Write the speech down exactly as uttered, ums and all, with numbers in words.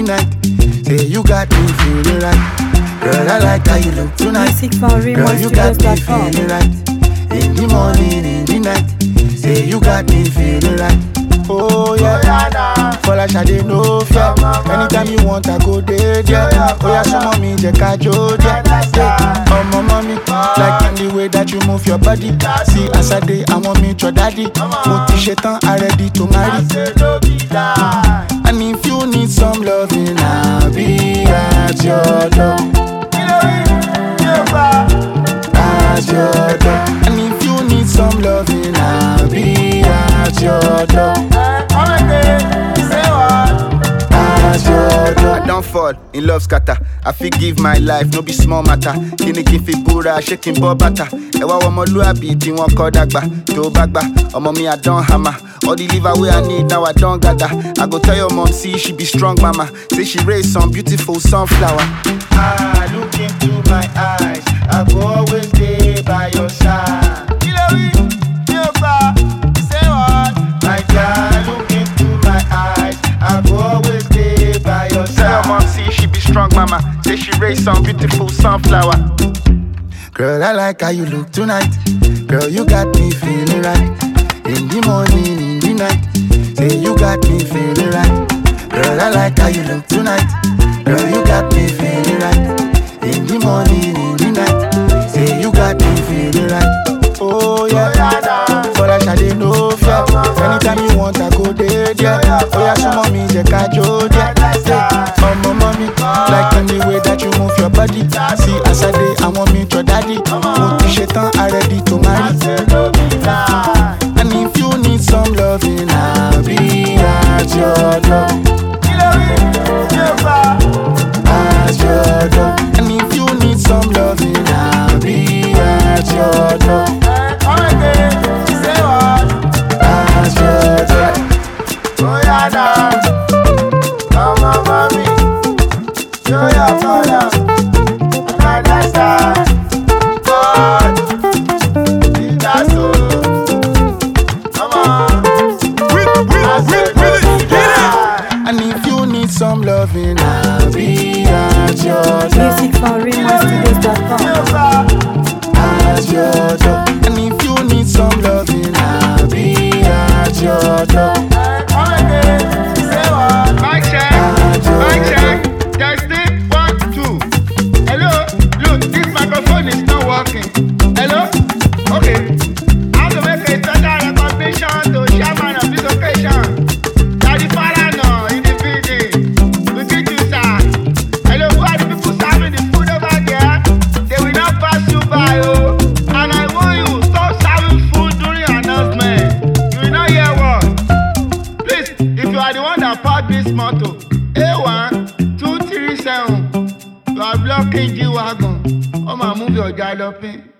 night. Say you got me feeling right. Girl, I like how you look tonight. Music for Girl, you got me feeling right. In the morning, in the night. Say you got me feeling right. Oh yeah, for like I didn't know fear. Anytime you want, I go there, yeah. Oh yeah, some mommy, Jeka Jo, yeah. Oh my mommy, like in the way that you move your body. See, as I day, I want me your daddy. Put shetan, I ready to marry. And if you need some loving, I'll be at your door. At your door. And if you need some loving, I'll be at your door. I don't fall in love scatter. I feel give my life, no be small matter. Kini kin fi bura, shaking bobata. Ewa womo luabi, ti won ko dagba. To bagba, omo mi I don't hammer. All the liver way I need, now I don't gather. I go tell your mom, see she be strong mama. Say she raised some beautiful sunflower. Ah, look into my eyes, I go always stay by your side. Say what? My God, look into my eyes, I go always stay by your side. Tell your mom, see she be strong mama. Say she raised some beautiful sunflower. Girl, I like how you look tonight. Girl, you got me feeling right. In the morning, in the night. Say you got me feeling right. Girl, I like how you look tonight. Girl, you got me feeling right. In the morning, in the night. Say you got me feeling right. Oh yeah, for that I didn't know fear. Anytime you want, I go there, yeah. Oh yeah, some mommy, Jeka Jo, yeah. Oh my mommy, like in the way that you move your body. See, as I day, I want me your daddy. Put shetan, I ready to marry. And if you need some loving, I'll be at your door. At your door. And if you need some loving, I'll be at your door. At your door. Oh yeah, now. Come on, mommy. Show your father. I like that. God. That's all. Come on. And if you need some loving, I'll be at your door. Music for real studios dot com. At your door. And if you need some loving, I'll be at your door. Mic check, mic check, testing, one, two. Hello, look, this microphone is not working. Hello, okay. I have to make a total recognition to chairman of this occasion. Daddy Farano in the building. We greet you, sir. Hello, who are the people serving the food over there? They will not pass you by, oh. And I warn you, stop serving food during your announcement. You will not hear what. Please, if you are the one that parked this motor, A one two three seven, you are blocking G-Wagon. Come and move your galloping.